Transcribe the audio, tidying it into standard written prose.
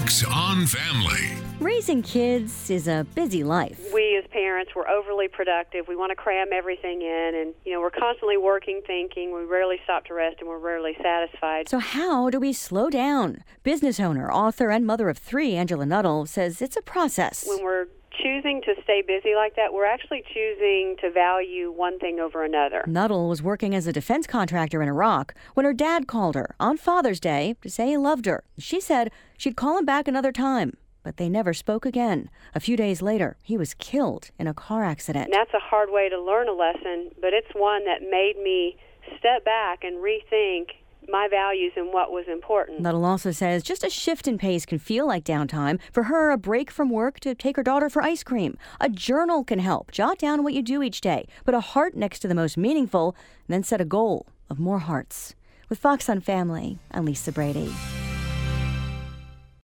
Fox on Family. Raising kids is a busy life. We as parents, we're overly productive. We want to cram everything in, and we're constantly working, thinking. We rarely stop to rest, and we're rarely satisfied. So how do we slow down? Business owner, author, and mother of three, Angela Nuttall, says it's a process. When we're choosing to stay busy like that, we're actually choosing to value one thing over another. Nuttall was working as a defense contractor in Iraq when her dad called her on Father's Day to say he loved her. She said she'd call him back another time, but they never spoke again. A few days later, he was killed in a car accident. And that's a hard way to learn a lesson, but it's one that made me step back and rethink my values and what was important. Nuttall also says just a shift in pace can feel like downtime. For her, a break from work to take her daughter for ice cream. A journal can help. Jot down what you do each day. Put a heart next to the most meaningful, and then set a goal of more hearts. With Fox on Family, I'm Lisa Brady.